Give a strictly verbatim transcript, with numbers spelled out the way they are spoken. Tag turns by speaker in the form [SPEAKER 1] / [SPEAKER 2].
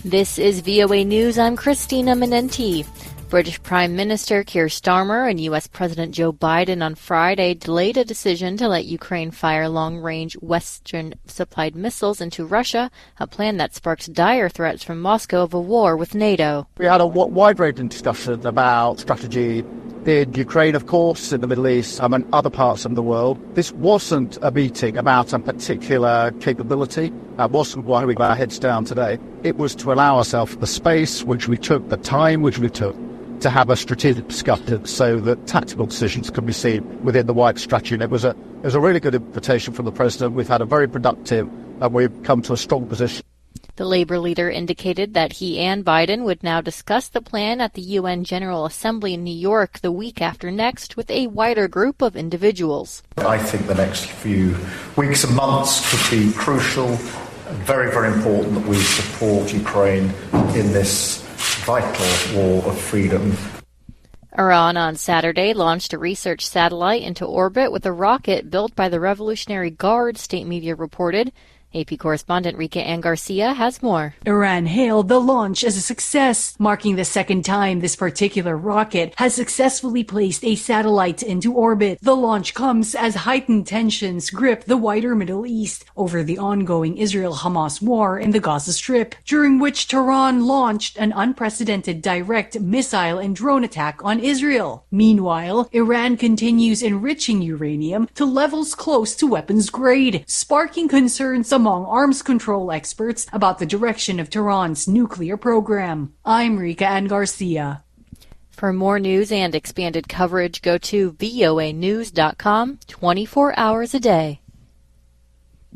[SPEAKER 1] This is V O A News. I'm Christina Menenti. British Prime Minister Keir Starmer and U S President Joe Biden on Friday delayed a decision to let Ukraine fire long-range Western-supplied missiles into Russia, a plan that sparked dire threats from Moscow of a war with NATO.
[SPEAKER 2] We had a wide-ranging discussion about strategy in Ukraine, of course, in the Middle East, um, and other parts of the world. This wasn't a meeting about a particular capability. That wasn't why we got our heads down today. It was to allow ourselves the space which we took, the time which we took, to have a strategic discussion so that tactical decisions can be seen within the wider strategy. And it was a it was a really good invitation from the President. We've had a very productive, and we've come to a strong position.
[SPEAKER 1] The Labour leader indicated that he and Biden would now discuss the plan at the U N General Assembly in New York the week after next with a wider group of individuals.
[SPEAKER 3] I think the next few weeks and months could be crucial. Very, very important that we support Ukraine in this vital war of freedom.
[SPEAKER 1] Iran on Saturday launched a research satellite into orbit with a rocket built by the Revolutionary Guard, state media reported. A P correspondent Rika Ann Garcia has more.
[SPEAKER 4] Iran hailed the launch as a success, marking the second time this particular rocket has successfully placed a satellite into orbit. The launch comes as heightened tensions grip the wider Middle East over the ongoing Israel-Hamas war in the Gaza Strip, during which Tehran launched an unprecedented direct missile and drone attack on Israel. Meanwhile, Iran continues enriching uranium to levels close to weapons grade, sparking concerns among arms control experts about the direction of Tehran's nuclear program. I'm Rika Ann Garcia.
[SPEAKER 1] For more news and expanded coverage, go to voa news dot com twenty-four hours a day.